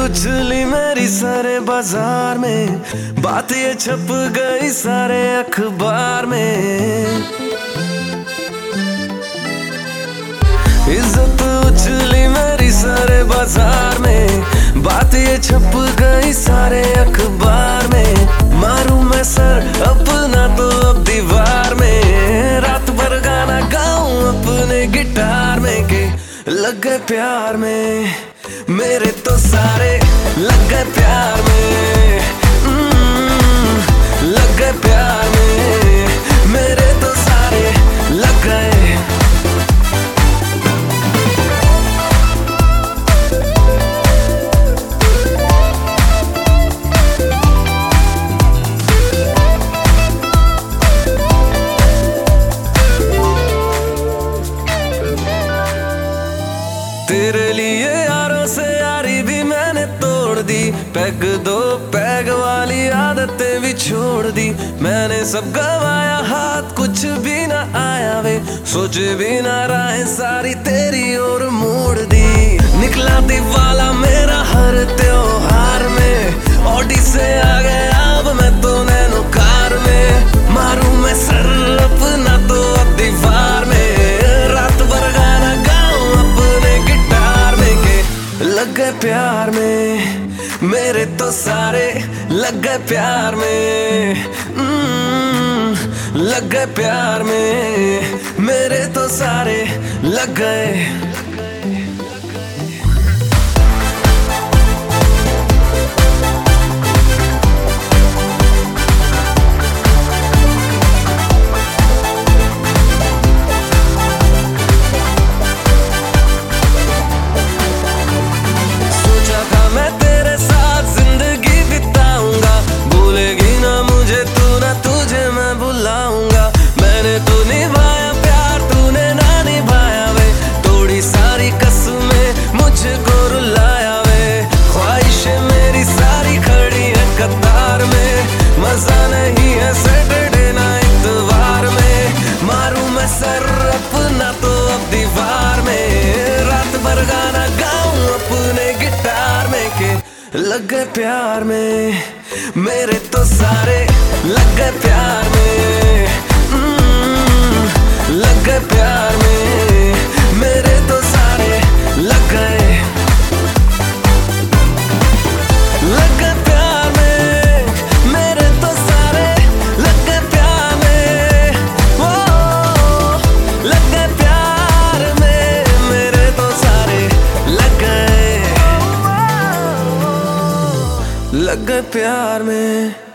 उछली मेरी सारे बाजार में, बात ये छप गई सारे अखबार में। इज्जत उछली मेरी सारे बाजार में, बात ये छप गई सारे अखबार में। मारूं मैं सर अपना तो अब दीवार में, रात भर गाना गाऊं अपने गिटार में के लग गए प्यार में मेरे तो सारे, लग गए प्यार में। लग गए प्यार में मेरे तो सारे, लग गए। तेरे लिए यारों से यारी भी मैंने तोड़ दी, पैग दो पैग वाली आदतें भी छोड़ दी। मैंने सब गवाया हाथ कुछ भी ना आया वे, सोचे भी ना राहें सारी तेरी ओर मोड़ दी। निकला दीवाला मेरा हर त्योहार में, ऑडी से आ गया अब मैं तो नैनो कार में। मारूं मैं सर अपना तो अब दीवार में, रात भर गाना गाऊं अपने गिटार में के लग गए प्यार में मेरे तो सारे, लग गए प्यार में। लग गए प्यार में मेरे तो सारे, लग गए। मैंने तो निभाया प्यार तूने ना निभाया वे, तोड़ी सारी कसमें मुझको रुलाया वे। ख्वाहिशें मेरी सारी खड़ी है कतार में, मजा नहीं है सैटरडे नाइट इतवार में। मारूं मैं सर अपना तो अब दीवार में, रात भर गाना गाऊं अपने गिटार में के लग गए प्यार में मेरे तो सारे, लग गए प्यार में। लग गए प्यार में मेरे तो सारे, लग गए। लग गए प्यार में मेरे तो सारे, लग गए प्यार में। ओ लग गए प्यार में मेरे तो सारे, लग गए। लग गए प्यार में।